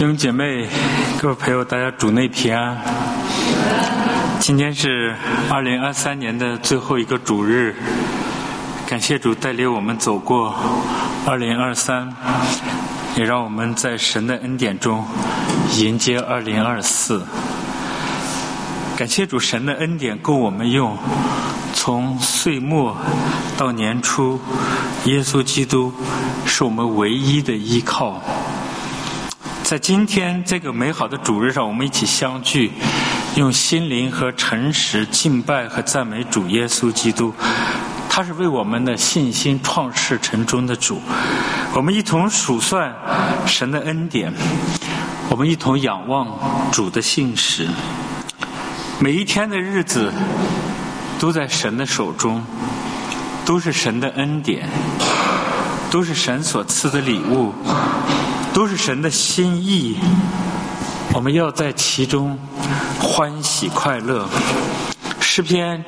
弟兄姐妹、各位朋友，大家主内平安。今天是2023年的最后一个主日，感谢主带领我们走过2023，也让我们在神的恩典中迎接2024。感谢主，神的恩典够我们用，从岁末到年初，耶稣基督是我们唯一的依靠。在今天这个美好的主日上，我们一起相聚，用心灵和诚实敬拜和赞美主耶稣基督。他是为我们的信心创世成终的主。我们一同数算神的恩典，我们一同仰望主的信实。每一天的日子都在神的手中，都是神的恩典，都是神所赐的礼物，都是神的心意，我们要在其中欢喜快乐。诗篇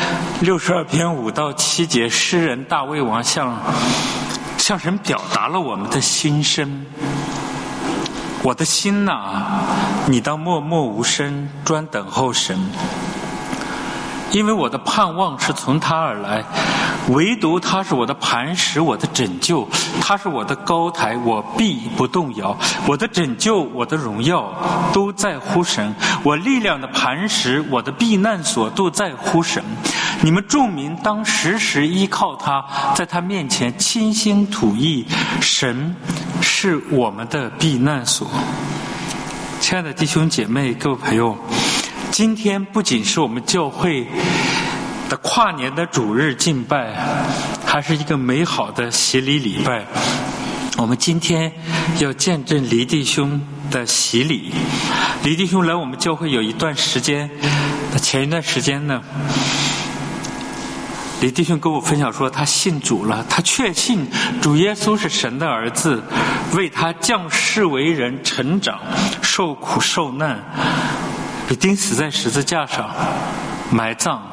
62篇5到7节，诗人大卫王向神表达了我们的心声。我的心哪，你当默默无声，专等候神，因为我的盼望是从他而来，唯独他是我的磐石，我的拯救，他是我的高台，我必不动摇。我的拯救，我的荣耀都在乎神，我力量的磐石，我的避难所都在乎神。你们众民当时时依靠他，在他面前倾心吐意，神是我们的避难所。亲爱的弟兄姐妹、各位朋友，今天不仅是我们教会的跨年的主日敬拜，还是一个美好的洗礼礼拜。我们今天要见证黎弟兄的洗礼。黎弟兄来我们教会有一段时间，前一段时间呢，黎弟兄跟我分享说他信主了，他确信主耶稣是神的儿子，为他降世为人，成长受苦受难，被钉死在十字架上，埋葬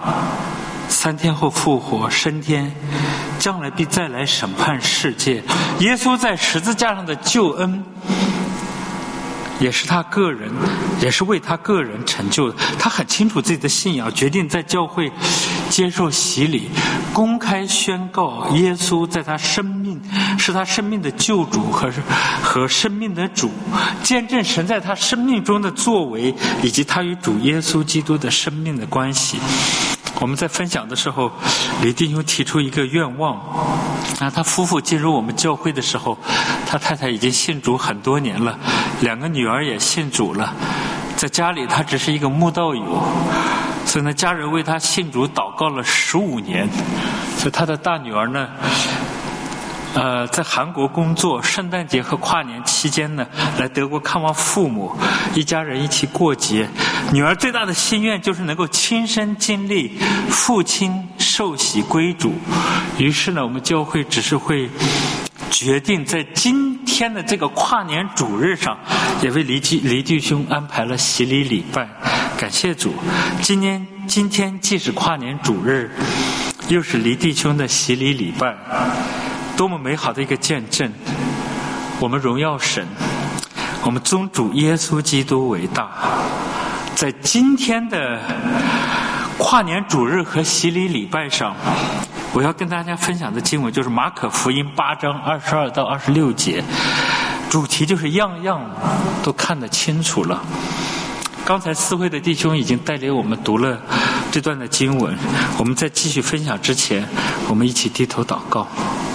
，3天后复活升天，将来必再来审判世界。耶稣在十字架上的救恩也是他个人，也是为他个人成就的。他很清楚自己的信仰，决定在教会接受洗礼，公开宣告耶稣在他生命是他生命的救主和生命的主，见证神在他生命中的作为，以及他与主耶稣基督的生命的关系。我们在分享的时候，李弟兄提出一个愿望，他夫妇进入我们教会的时候，他太太已经信主很多年了，2个女儿也信主了，在家里他只是一个慕道友，所以呢，家人为他信主祷告了15年。所以他的大女儿呢，在韩国工作，圣诞节和跨年期间呢，来德国看望父母，一家人一起过节。女儿最大的心愿就是能够亲身经历父亲受洗归主。于是呢，我们教会执事会决定在今天的这个跨年主日上，也为黎弟兄安排了洗礼礼拜。感谢主，今天既是跨年主日，又是黎弟兄的洗礼礼拜，多么美好的一个见证！我们荣耀神，我们尊主耶稣基督为大。在今天的跨年主日和洗礼礼拜上，我要跟大家分享的经文就是马可福音8章22到26节，主题就是样样都看得清楚了。刚才思会的弟兄已经带领我们读了这段的经文，我们在继续分享之前，我们一起低头祷告。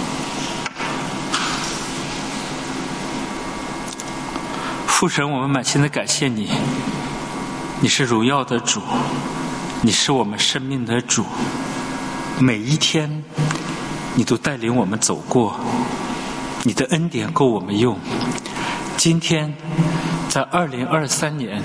父神，我们满心的感谢你，你是荣耀的主，你是我们生命的主，每一天你都带领我们走过，你的恩典够我们用。今天在2023年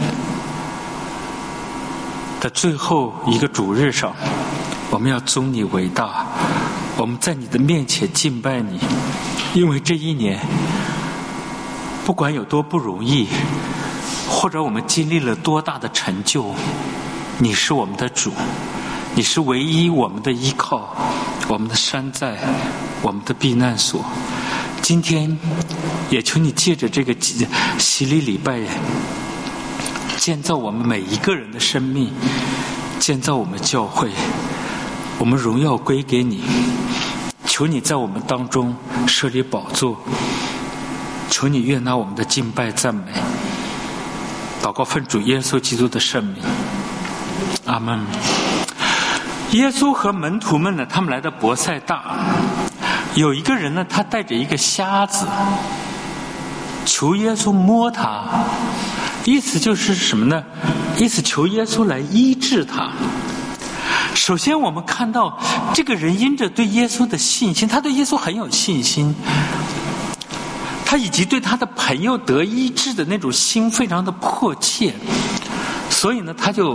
的最后一个主日上，我们要尊你为大，我们在你的面前敬拜你，因为这一年不管有多不容易，或者我们经历了多大的成就，你是我们的主，你是唯一我们的依靠，我们的山寨，我们的避难所。今天也求你借着这个洗礼礼拜，建造我们每一个人的生命，建造我们教会，我们荣耀归给你。求你在我们当中设立宝座，求你悦纳我们的敬拜赞美。祷告奉主耶稣基督的圣名，阿们。耶稣和门徒们呢，他们来到伯赛大，有一个人呢，他带着一个瞎子，求耶稣摸他，意思就是什么呢？意思求耶稣来医治他。首先我们看到这个人因着对耶稣的信心，他对耶稣很有信心，他以及对他的朋友得医治的那种心非常的迫切，所以呢他就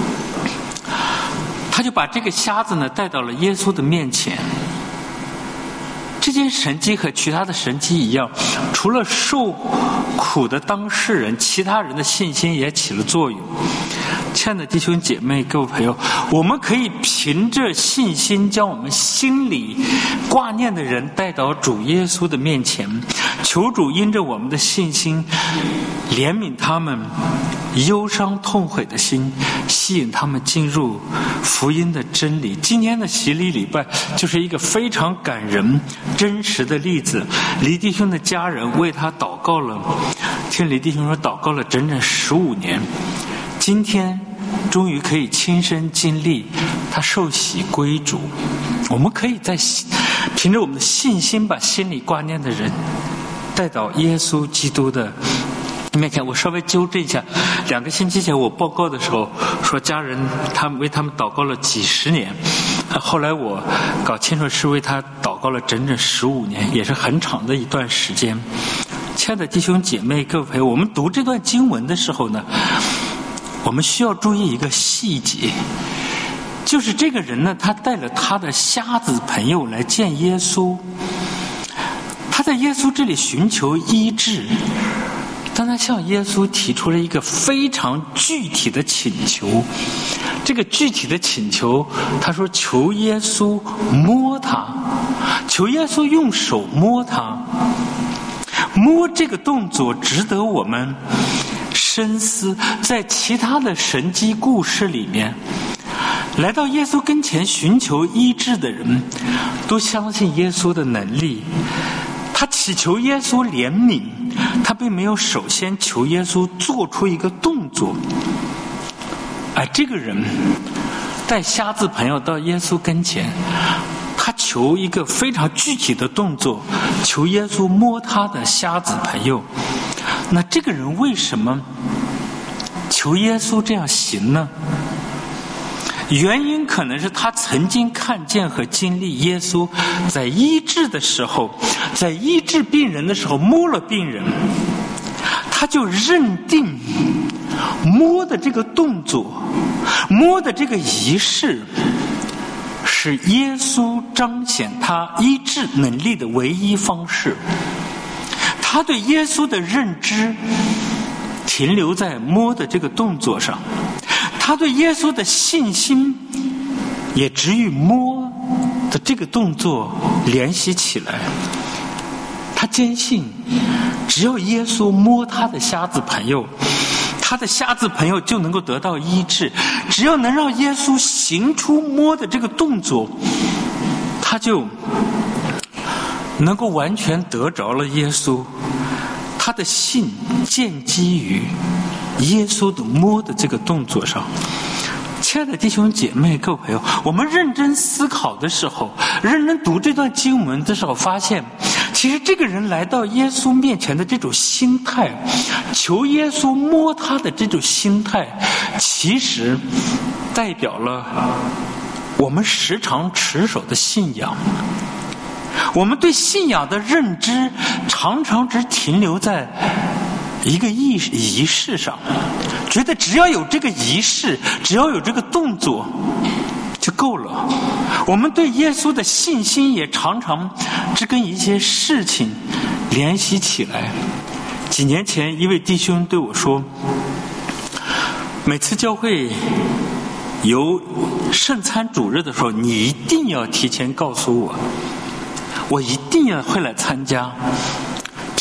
把这个瞎子呢带到了耶稣的面前。这件神迹和其他的神迹一样，除了受苦的当事人，其他人的信心也起了作用。亲爱的弟兄姐妹各位朋友，我们可以凭着信心将我们心里挂念的人带到主耶稣的面前，求主因着我们的信心怜悯他们忧伤痛悔的心，吸引他们进入福音的真理。今天的洗礼礼拜就是一个非常感人真实的例子。黎弟兄的家人为他祷告了，听黎弟兄说祷告了整整15年，今天终于可以亲身经历他受洗归主。我们可以凭着我们的信心把心里挂念的人带到耶稣基督的面前。我稍微纠正一下，2个星期前我报告的时候说家人他们为他们祷告了几十年，后来我搞清楚是为他祷告了整整15年，也是很长的一段时间。亲爱的弟兄姐妹各位朋友，我们读这段经文的时候呢，我们需要注意一个细节，就是这个人呢，他带了他的瞎子朋友来见耶稣，他在耶稣这里寻求医治，当他向耶稣提出了一个非常具体的请求。这个具体的请求，他说求耶稣摸他，求耶稣用手摸他。摸这个动作值得我们深思。在其他的神迹故事里面，来到耶稣跟前寻求医治的人都相信耶稣的能力，他祈求耶稣怜悯，他并没有首先求耶稣做出一个动作。而这个人带瞎子朋友到耶稣跟前，他求一个非常具体的动作，求耶稣摸他的瞎子朋友。那这个人为什么求耶稣这样行呢？原因可能是他曾经看见和经历耶稣在医治的时候，在医治病人的时候摸了病人，他就认定摸的这个动作，摸的这个仪式是耶稣彰显他医治能力的唯一方式。他对耶稣的认知停留在摸的这个动作上，他对耶稣的信心也只与摸的这个动作联系起来。他坚信只要耶稣摸他的瞎子朋友，他的瞎子朋友就能够得到医治。只要能让耶稣行出摸的这个动作，他就能够完全得着了耶稣。他的信建基于耶稣的摸的这个动作上。亲爱的弟兄姐妹各位朋友，我们认真思考的时候，认真读这段经文的时候，发现其实这个人来到耶稣面前的这种心态，求耶稣摸他的这种心态，其实代表了我们时常持守的信仰。我们对信仰的认知常常只停留在一个仪式上，觉得只要有这个仪式，只要有这个动作就够了。我们对耶稣的信心也常常只跟一些事情联系起来。几年前一位弟兄对我说，每次教会有圣餐主日的时候，你一定要提前告诉我，我一定要会来参加。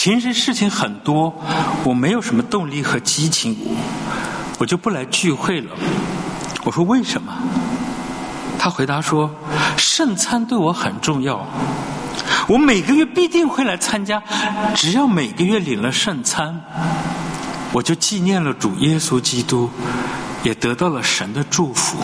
平时事情很多，我没有什么动力和激情，我就不来聚会了。我说为什么？他回答说，圣餐对我很重要，我每个月必定会来参加，只要每个月领了圣餐，我就纪念了主耶稣基督，也得到了神的祝福。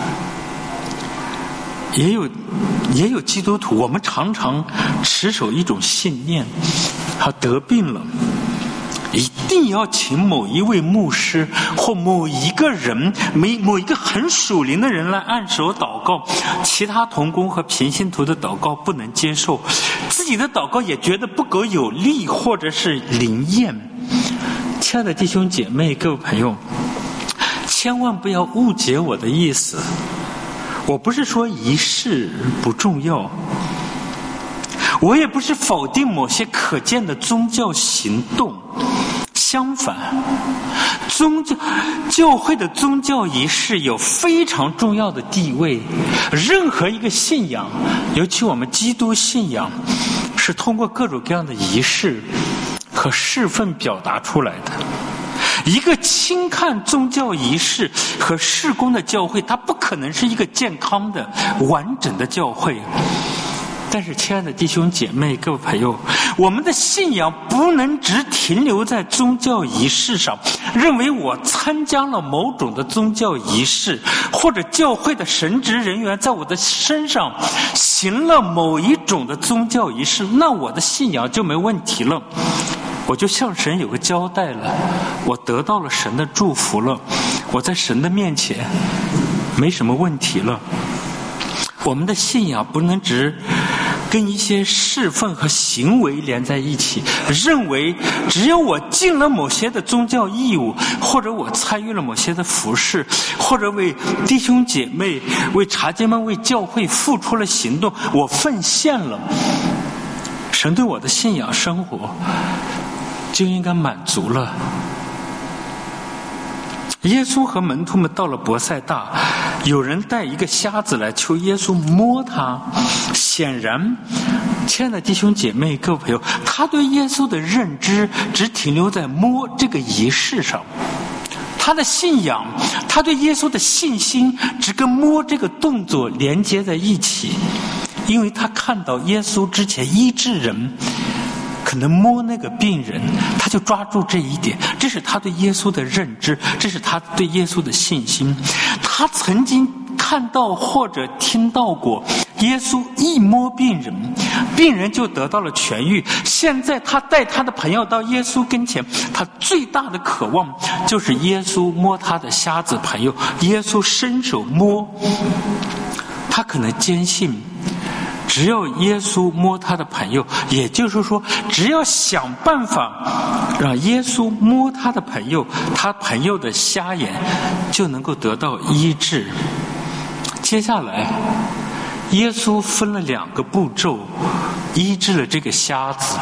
也有基督徒，我们常常持守一种信念，他得病了，一定要请某一位牧师或某一个人，某一个很属灵的人来按手祷告，其他同工和平信徒的祷告不能接受，自己的祷告也觉得不够有力或者是灵验。亲爱的弟兄姐妹，各位朋友，千万不要误解我的意思。我不是说仪式不重要，我也不是否定某些可见的宗教行动，相反，教会的宗教仪式有非常重要的地位。任何一个信仰，尤其我们基督信仰，是通过各种各样的仪式和侍奉表达出来的。一个轻看宗教仪式和事工的教会，它不可能是一个健康的完整的教会。但是亲爱的弟兄姐妹，各位朋友，我们的信仰不能只停留在宗教仪式上，认为我参加了某种的宗教仪式，或者教会的神职人员在我的身上行了某一种的宗教仪式，那我的信仰就没问题了，我就向神有个交代了，我得到了神的祝福了，我在神的面前没什么问题了。我们的信仰不能只跟一些侍奉和行为连在一起，认为只有我尽了某些的宗教义务，或者我参与了某些的服事，或者为弟兄姐妹、为茶姐们、为教会付出了行动，我奉献了，神对我的信仰生活就应该满足了。耶稣和门徒们到了伯赛大，有人带一个瞎子来求耶稣摸他。显然，亲爱的弟兄姐妹、各位朋友，他对耶稣的认知只停留在摸这个仪式上，他的信仰，他对耶稣的信心只跟摸这个动作连接在一起，因为他看到耶稣之前医治人，可能摸那个病人，他就抓住这一点，这是他对耶稣的认知，这是他对耶稣的信心。他曾经看到或者听到过耶稣一摸病人，病人就得到了痊愈。现在他带他的朋友到耶稣跟前，他最大的渴望就是耶稣摸他的瞎子朋友，耶稣伸手摸。他可能坚信只要耶稣摸他的朋友，也就是说，只要想办法让耶稣摸他的朋友，他朋友的瞎眼就能够得到医治。接下来，耶稣分了2个步骤，医治了这个瞎子。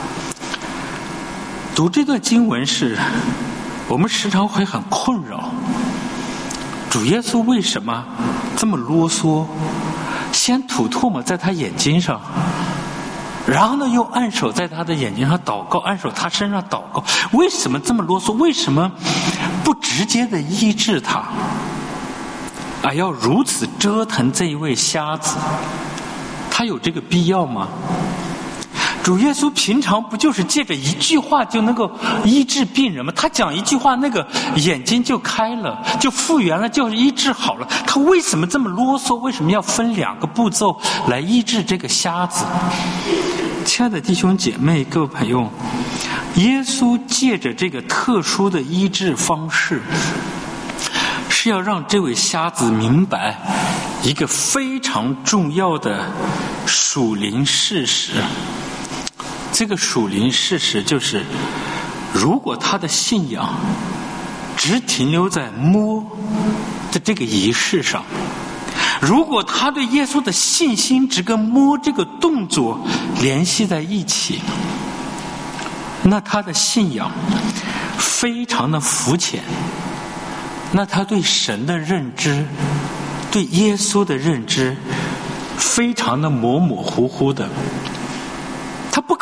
读这段经文时，我们时常会很困扰，主耶稣为什么这么啰嗦？先吐唾沫在他眼睛上，然后呢又按手在他的眼睛上祷告，按手他身上祷告。为什么这么啰嗦？为什么不直接的医治他？要如此折腾这一位瞎子，他有这个必要吗？主耶稣平常不就是借着一句话就能够医治病人吗？他讲一句话，那个眼睛就开了，就复原了，就医治好了。他为什么这么啰嗦？为什么要分2个步骤来医治这个瞎子？亲爱的弟兄姐妹、各位朋友，耶稣借着这个特殊的医治方式，是要让这位瞎子明白一个非常重要的属灵事实。这个属灵事实就是，如果他的信仰只停留在摸的这个仪式上，如果他对耶稣的信心只跟摸这个动作联系在一起，那他的信仰非常的肤浅，那他对神的认知，对耶稣的认知非常的模模糊糊的，他不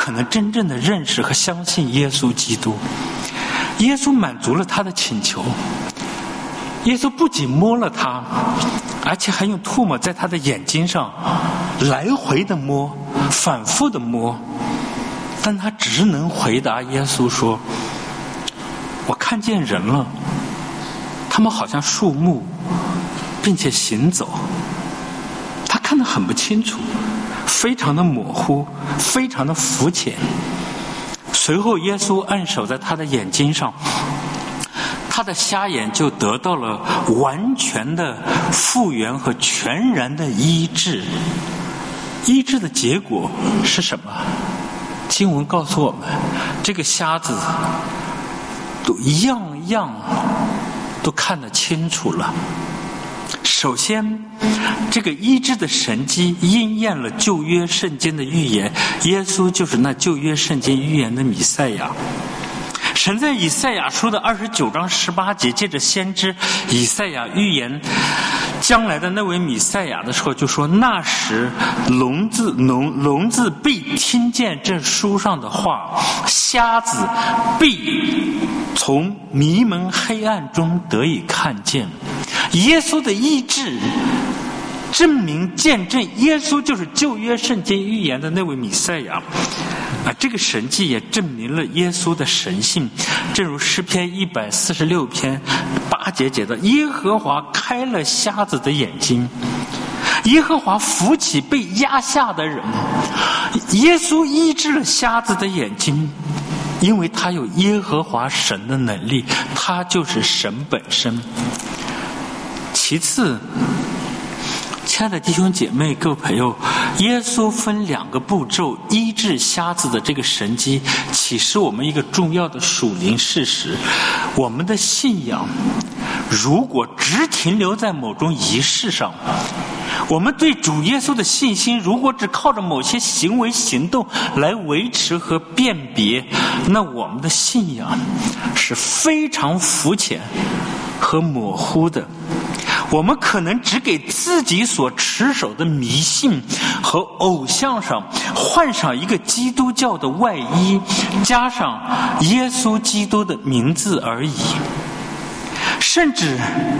可能真正的认识和相信耶稣基督。耶稣满足了他的请求，耶稣不仅摸了他，而且还用唾沫在他的眼睛上来回的摸，反复的摸，但他只能回答耶稣说：我看见人了，他们好像树木，并且行走。他看得很不清楚，非常的模糊，非常的肤浅。随后耶稣按手在他的眼睛上，他的瞎眼就得到了完全的复原和全然的医治。医治的结果是什么？经文告诉我们，这个瞎子都样样都看得清楚了。首先，这个医治的神迹应验了旧约圣经的预言，耶稣就是那旧约圣经预言的弥赛亚。神在以赛亚书的29章18节，借着先知以赛亚预言将来的那位弥赛亚的时候，就说：那时聋子必听见这书上的话，瞎子必从迷蒙黑暗中得以看见。耶稣的医治证明见证耶稣就是旧约圣经预言的那位弥赛亚。这个神迹也证明了耶稣的神性，正如诗篇146篇8节写的：耶和华开了瞎子的眼睛，耶和华扶起被压下的人。耶稣医治了瞎子的眼睛，因为他有耶和华神的能力，他就是神本身。其次，亲爱的弟兄姐妹各位朋友，耶稣分2个步骤医治瞎子的这个神迹，启示我们一个重要的属灵事实：我们的信仰如果只停留在某种仪式上，我们对主耶稣的信心如果只靠着某些行为行动来维持和辨别，那我们的信仰是非常肤浅和模糊的。我们可能只给自己所持守的迷信和偶像上换上一个基督教的外衣，加上耶稣基督的名字而已。甚至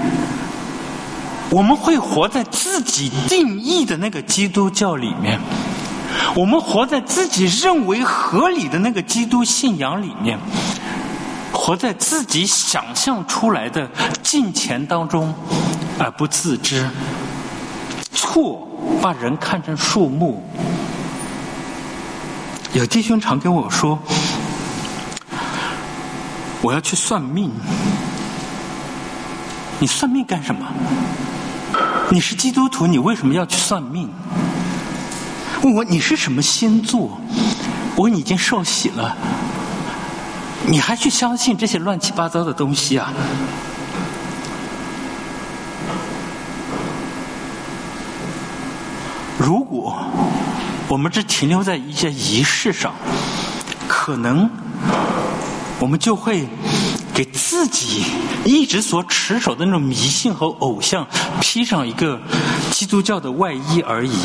我们会活在自己定义的那个基督教里面，我们活在自己认为合理的那个基督信仰里面，活在自己想象出来的敬虔当中而不自知。错把人看成树木。有弟兄常跟我说，我要去算命。你算命干什么？你是基督徒，你为什么要去算命？问我你是什么星座？我已经受洗了，你还去相信这些乱七八糟的东西啊？如果我们只停留在一些仪式上，可能我们就会给自己一直所持守的那种迷信和偶像披上一个基督教的外衣而已。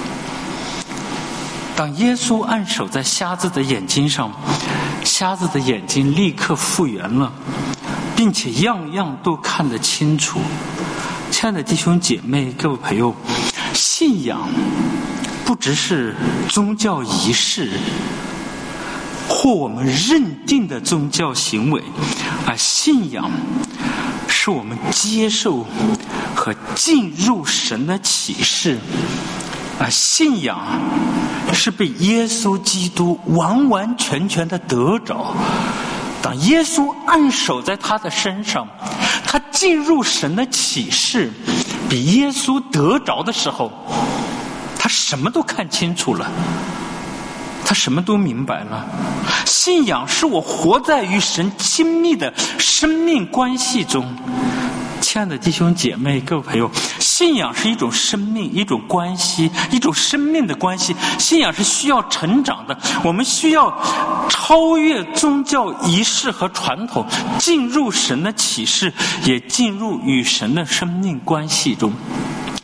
当耶稣按手在瞎子的眼睛上，瞎子的眼睛立刻复原了，并且样样都看得清楚。亲爱的弟兄姐妹各位朋友，信仰不只是宗教仪式或我们认定的宗教行为，而信仰是我们接受和进入神的启示，而信仰是被耶稣基督完完全全的得着。当耶稣按手在他的身上，他进入神的启示，比耶稣得着的时候，他什么都看清楚了，他什么都明白了。信仰是我活在与神亲密的生命关系中。亲爱的弟兄姐妹各位朋友，信仰是一种生命，一种关系，一种生命的关系。信仰是需要成长的，我们需要超越宗教仪式和传统，进入神的启示，也进入与神的生命关系中。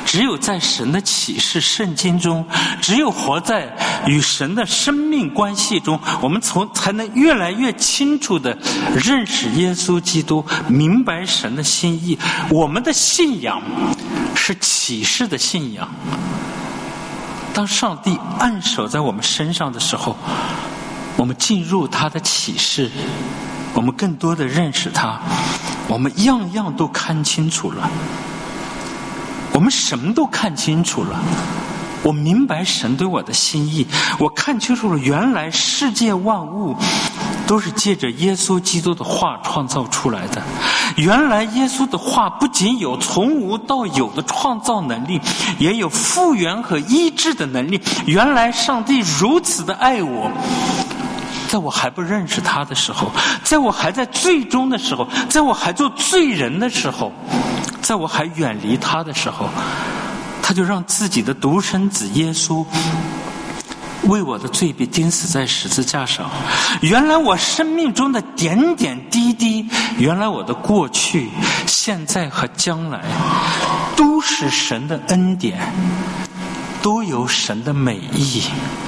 只有在神的启示圣经中，只有活在与神的生命关系中，我们才能越来越清楚地认识耶稣基督，明白神的心意。我们的信仰是启示的信仰。当上帝按手在我们身上的时候，我们进入他的启示，我们更多的认识他，我们样样都看清楚了，我们什么都看清楚了。我明白神对我的心意，我看清楚了，原来世界万物都是借着耶稣基督的话创造出来的。原来耶稣的话不仅有从无到有的创造能力，也有复原和医治的能力。原来上帝如此的爱我，在我还不认识他的时候，在我还在罪中的时候，在我还做罪人的时候，在我还远离他的时候，他就让自己的独生子耶稣为我的罪被钉死在十字架上。原来我生命中的点点滴滴，原来我的过去、现在和将来，都是神的恩典，都有神的美意。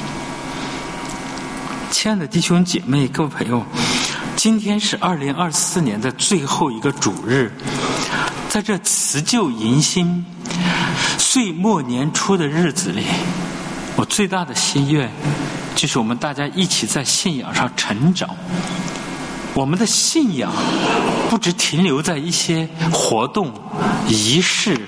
亲爱的弟兄姐妹、各位朋友，今天是2024年的最后一个主日，在这辞旧迎新、岁末年初的日子里，我最大的心愿就是我们大家一起在信仰上成长。我们的信仰不只停留在一些活动、仪式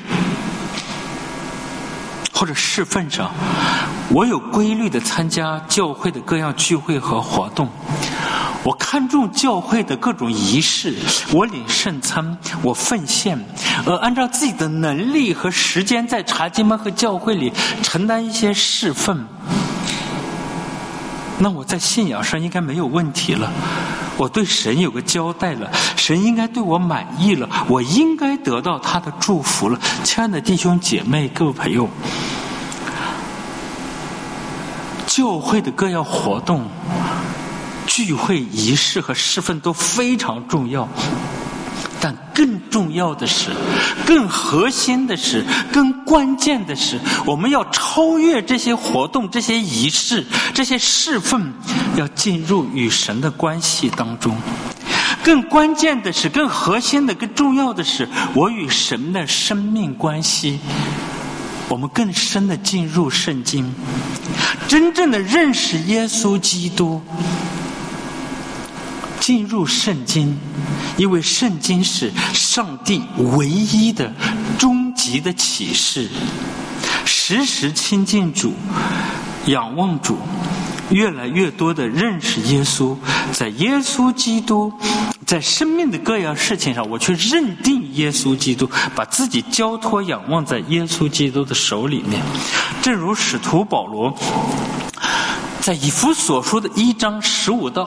或者侍奉上，我有规律地参加教会的各样聚会和活动，我看重教会的各种仪式，我领圣餐，我奉献，按照自己的能力和时间在查经班和教会里承担一些侍奉。那我在信仰上应该没有问题了，我对神有个交代了，神应该对我满意了，我应该得到他的祝福了。亲爱的弟兄姐妹、各位朋友，教会的各样活动、聚会、仪式和侍奉都非常重要，但更重要的是，更核心的是，更关键的是，我们要超越这些活动、这些仪式、这些侍奉，要进入与神的关系当中。更关键的是，更核心的、更重要的是，我与神的生命关系，我们更深的进入圣经，真正的认识耶稣基督，进入圣经，因为圣经是上帝唯一的终极的启示。时时亲近主，仰望主，越来越多的认识耶稣，在耶稣基督，在生命的各样事情上，我去认定耶稣基督，把自己交托仰望在耶稣基督的手里面。正如使徒保罗在以弗所书的1章15到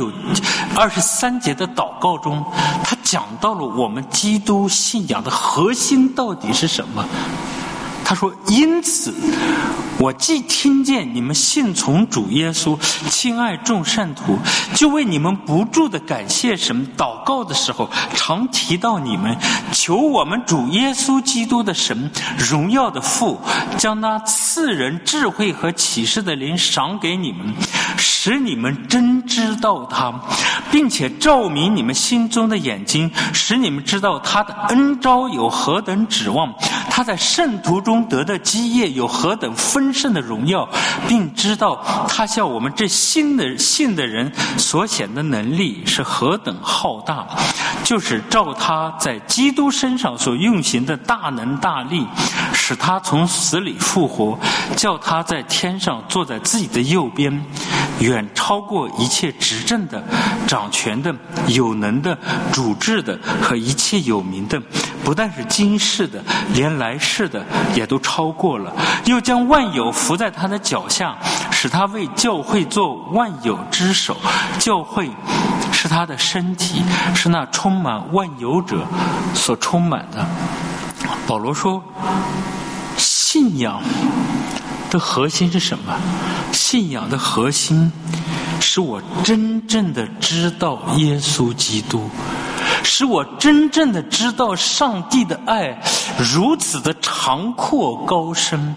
23节的祷告中，他讲到了我们基督信仰的核心到底是什么。他说，因此我既听见你们信从主耶稣，亲爱众圣徒，就为你们不住的感谢神，祷告的时候常提到你们，求我们主耶稣基督的神，荣耀的父，将那赐人智慧和启示的灵赏给你们，使你们真知道他，并且照明你们心中的眼睛，使你们知道他的恩召有何等指望，他在圣徒中得的基业有何等丰盛的荣耀，并知道他向我们这信的人所显的能力是何等浩大，就是照他在基督身上所运行的大能大力，使他从死里复活，叫他在天上坐在自己的右边，远超过一切执政的、掌权的、有能的、主治的和一切有名的，不但是今世的，连来世的也都超过了，又将万有伏在他的脚下，使他为教会做万有之首。教会是他的身体，是那充满万有者所充满的。保罗说，信仰的核心是什么？信仰的核心是我真正的知道耶稣基督，使我真正的知道上帝的爱如此的长阔高深。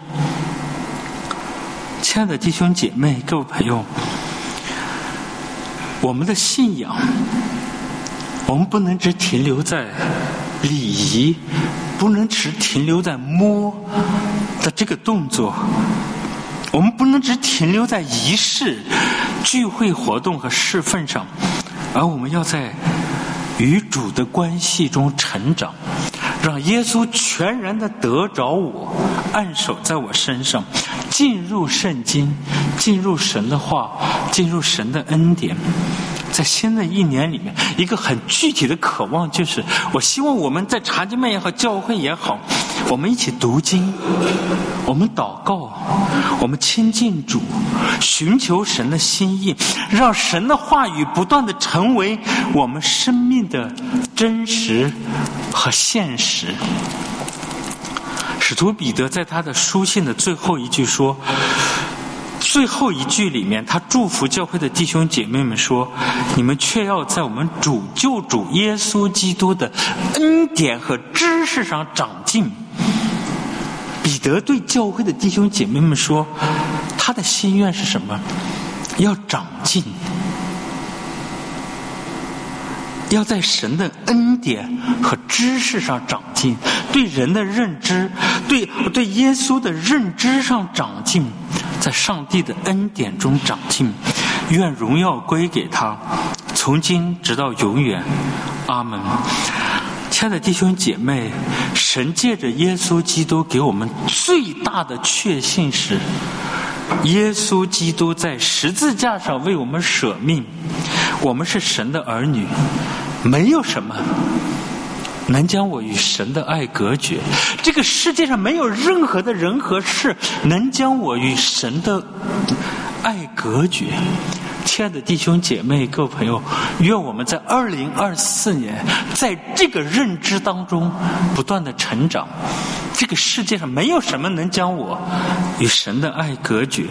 亲爱的弟兄姐妹，各位朋友，我们的信仰，我们不能只停留在礼仪，不能只停留在摸的这个动作，我们不能只停留在仪式、聚会活动和侍奉上，而我们要在与主的关系中成长，让耶稣全然的得着我，按手在我身上，进入圣经，进入神的话，进入神的恩典。在新的一年里面，一个很具体的渴望就是，我希望我们在查经班也好，教会也好，我们一起读经，我们祷告，我们亲近主，寻求神的心意，让神的话语不断的成为我们生命的真实和现实。使徒彼得在他的书信的最后一句说，最后一句里面，他祝福教会的弟兄姐妹们说，你们却要在我们主救主耶稣基督的恩典和知识上长进。彼得对教会的弟兄姐妹们说，他的心愿是什么？要长进，要在神的恩典和知识上长进，对人的认知，对耶稣的认知上长进，在上帝的恩典中长进。愿荣耀归给他，从今直到永远。阿门。亲爱的弟兄姐妹，神借着耶稣基督给我们最大的确信是，耶稣基督在十字架上为我们舍命，我们是神的儿女，没有什么能将我与神的爱隔绝。这个世界上没有任何的人和事能将我与神的爱隔绝。亲爱的弟兄姐妹，各位朋友，愿我们在2024年在这个认知当中不断的成长。这个世界上没有什么能将我与神的爱隔绝。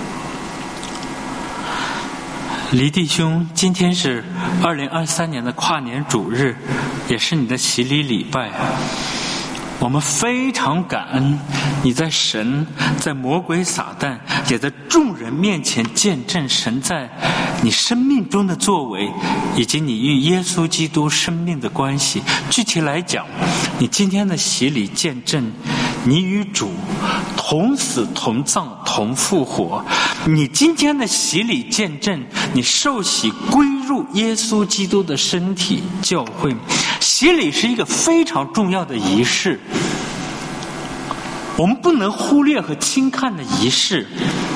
黎弟兄，今天是2023年的跨年主日，也是你的洗礼礼拜。我们非常感恩你在神、在魔鬼撒旦也在众人面前见证神在你生命中的作为，以及你与耶稣基督生命的关系。具体来讲，你今天的洗礼见证你与主同死同葬同复活。你今天的洗礼见证你受洗归入耶稣基督的身体教会。洗礼是一个非常重要的仪式，我们不能忽略和轻看的仪式。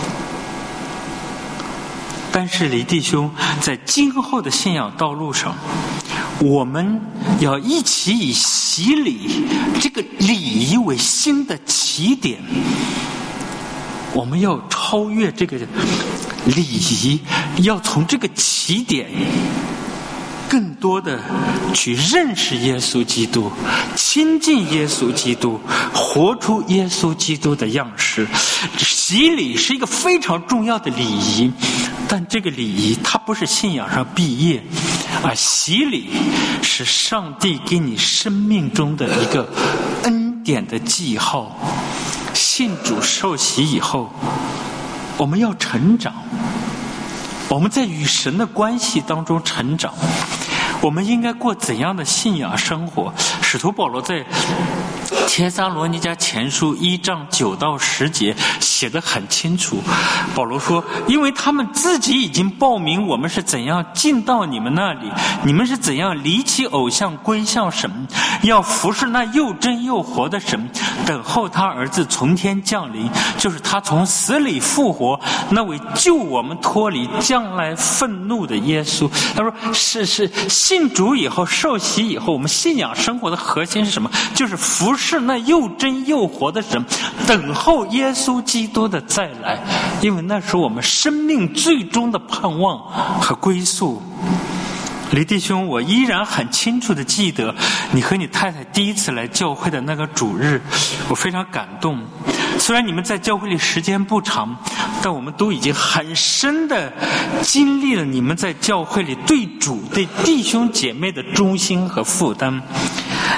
但是黎弟兄，在今后的信仰道路上，我们要一起以洗礼这个礼仪为新的起点，我们要超越这个礼仪，要从这个起点更多的去认识耶稣基督，亲近耶稣基督，活出耶稣基督的样式。洗礼是一个非常重要的礼仪，但这个礼仪它不是信仰上毕业，而洗礼是上帝给你生命中的一个恩典的记号。信主受洗以后，我们要成长，我们在与神的关系当中成长。我们应该过怎样的信仰生活？使徒保罗在帖撒罗尼迦前书1章9到10节写得很清楚。保罗说，因为他们自己已经报明我们是怎样进到你们那里，你们是怎样离弃偶像归向神，要服侍那又真又活的神，等候他儿子从天降临，就是他从死里复活，那位救我们脱离将来愤怒的耶稣。他说是信主以后，受洗以后，我们信仰生活的核心是什么？就是服侍那又真又活的神，等候耶稣基督的再来，因为那是我们生命最终的盼望和归宿。黎弟兄，我依然很清楚地记得你和你太太第一次来教会的那个主日，我非常感动。虽然你们在教会里时间不长，但我们都已经很深地经历了你们在教会里对主、对弟兄姐妹的忠心和负担。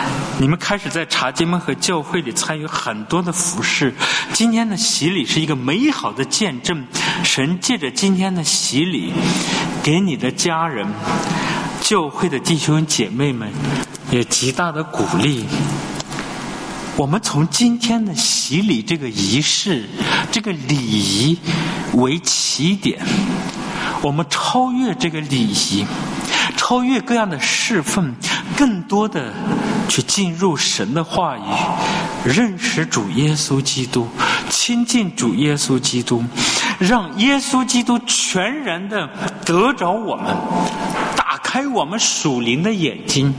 你们开始在茶经们和教会里参与很多的服事。今天的洗礼是一个美好的见证，神借着今天的洗礼给你的家人、教会的弟兄姐妹们也极大的鼓励。我们从今天的洗礼这个仪式、这个礼仪为起点，我们超越这个礼仪，超越各样的侍奉，更多的去进入神的话语，认识主耶稣基督，亲近主耶稣基督，让耶稣基督全然的得着我们，打开我们属灵的眼睛，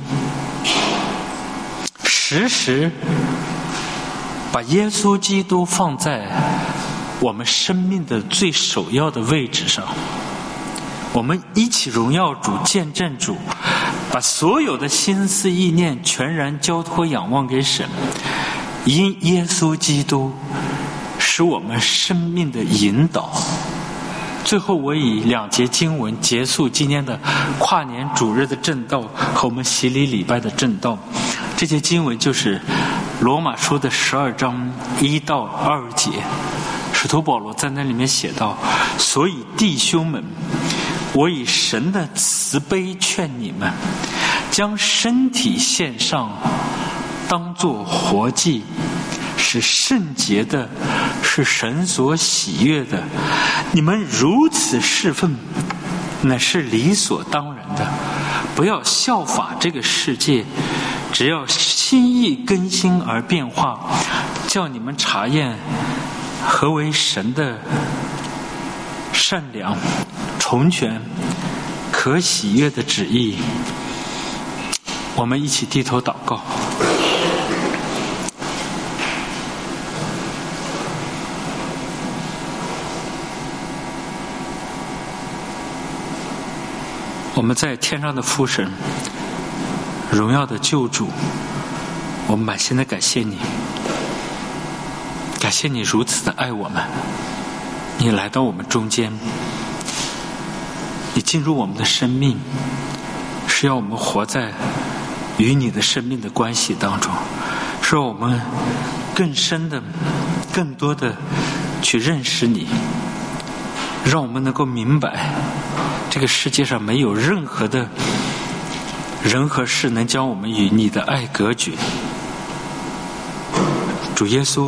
时时把耶稣基督放在我们生命的最首要的位置上。我们一起荣耀主，见证主，把所有的心思意念全然交托仰望给神，因耶稣基督是我们生命的引导。最后我以2节经文结束今天的跨年主日的正道和我们洗礼礼拜的正道。这节经文就是罗马书的12章1到2节，使徒保罗在那里面写道：所以弟兄们，我以神的慈悲劝你们，将身体献上，当作活祭，是圣洁的，是神所喜悦的。你们如此侍奉，乃是理所当然的。不要效法这个世界，只要心意更新而变化，叫你们查验何为神的善良、纯全、可喜悦的旨意。我们一起低头祷告。我们在天上的父神，荣耀的救主，我们满心的感谢你，感谢你如此的爱我们，你来到我们中间，你进入我们的生命，是要我们活在与你的生命的关系当中，是让我们更深的、更多的去认识你，让我们能够明白这个世界上没有任何的人和事能将我们与你的爱隔绝。主耶稣，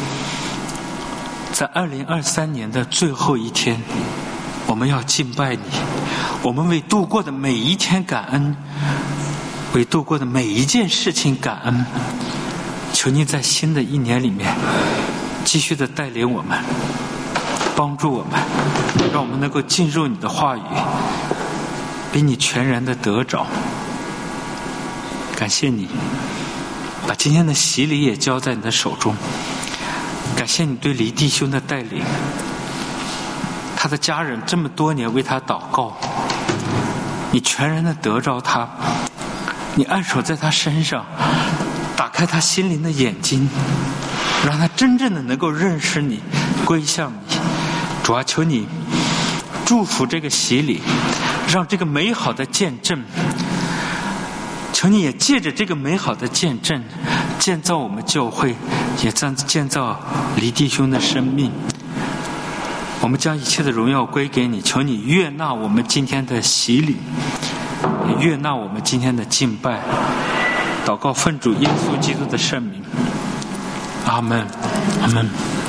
在2023年的最后一天，我们要敬拜你，我们为度过的每一天感恩，为度过的每一件事情感恩。求你在新的一年里面继续的带领我们，帮助我们，让我们能够进入你的话语，被你全然的得着。感谢你把今天的洗礼也交在你的手中，感谢你对黎弟兄的带领，他的家人这么多年为他祷告，你全然的得着他，你按手在他身上，打开他心灵的眼睛，让他真正的能够认识你，归向你。主啊，求你祝福这个洗礼，让这个美好的见证，求你也借着这个美好的见证建造我们教会，也建造黎弟兄的生命。我们将一切的荣耀归给你，求你悦纳我们今天的洗礼，也悦纳我们今天的敬拜。祷告奉主耶稣基督的圣名，阿们，阿们。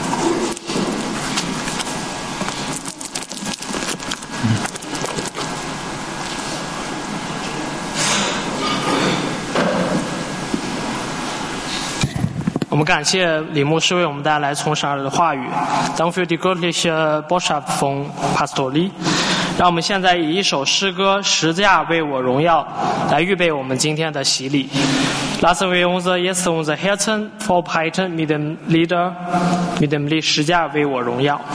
我们感谢李牧师为我们带来从神而来的话语。Dank für die göttliche Botschaft von Pastor Lee。让我们现在以一首诗歌《十架为我荣耀》来预备我们今天的洗礼。Lassen wir unser jetzt unser Herzen vorbereiten mit dem Lied《十架为我荣耀》。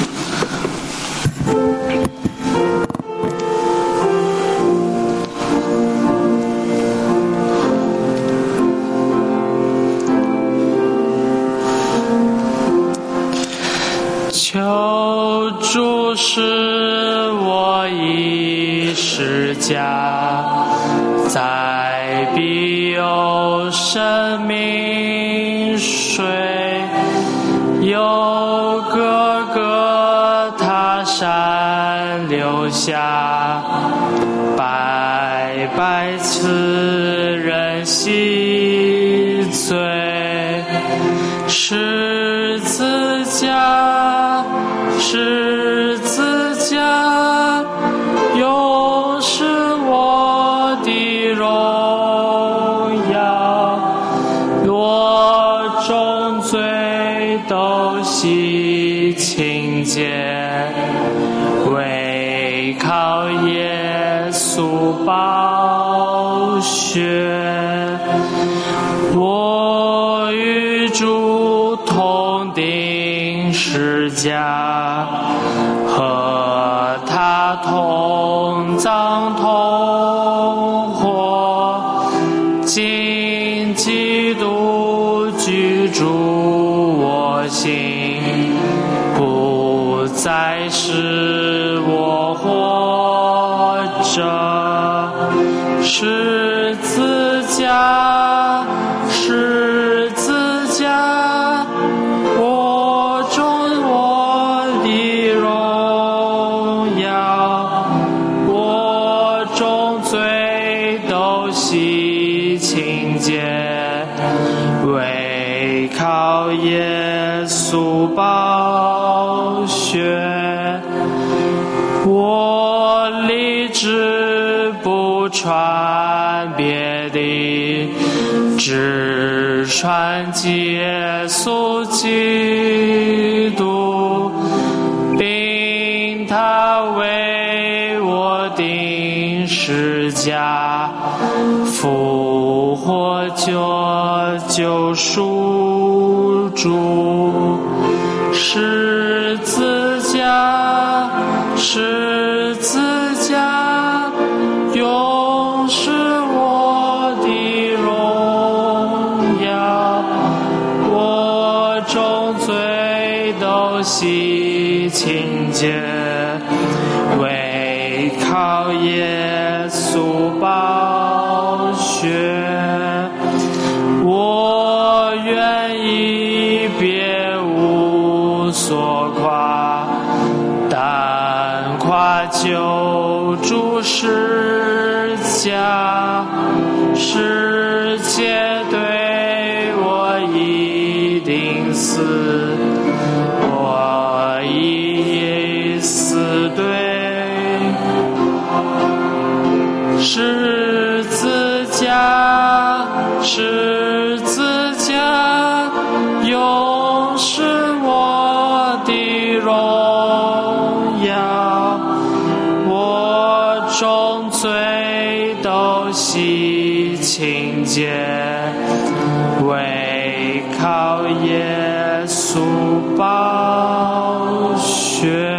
求主使我以十架在必有生命水，有哥哥他山流下，白白此人洗罪，十字架，十字架，永是我的荣耀，我众罪都洗清洁，唯靠耶稣宝血，我与主同钉十架，和他同葬同活，今基督居住我心，不再是我活着，十字架，十字架，我中我的荣耀，我中罪都洗清洁，唯靠耶稣宝血，我立志不传别的，只传耶稣基督，并他为我钉十架，复活救赎主，十字架，十字架，永是我的荣耀，我众罪都洗清洁，唯靠耶稣宝血，我愿意别无所夸，但夸救主十架，世界对我一定死，我已死对，十字架，十字架，永是我的荣耀，我众罪都洗清洁，唯靠耶稣宝血。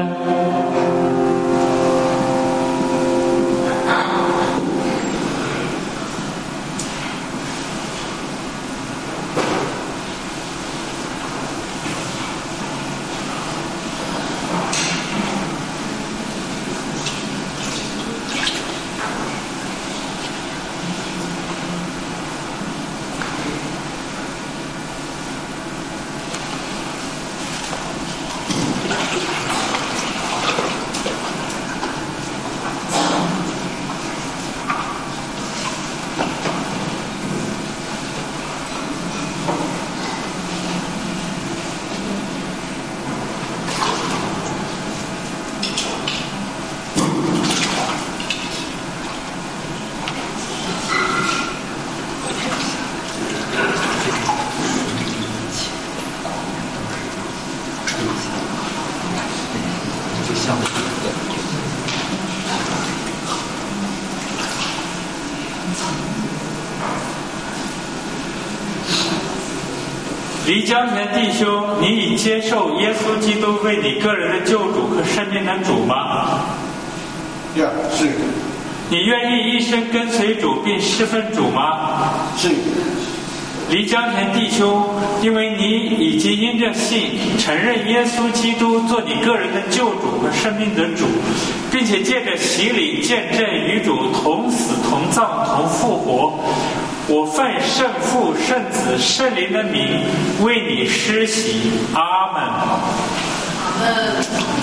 黎江田弟兄，你已接受耶稣基督为你个人的救主和生命的主吗？ 是。 你愿意一生跟随主并侍奉主吗？ 是。 黎江田弟兄，因为你已经因着信承认耶稣基督做你个人的救主和生命的主，并且借着洗礼见证与主同死同葬同复活， 我奉圣父、圣子、圣灵的名为你施洗。阿门。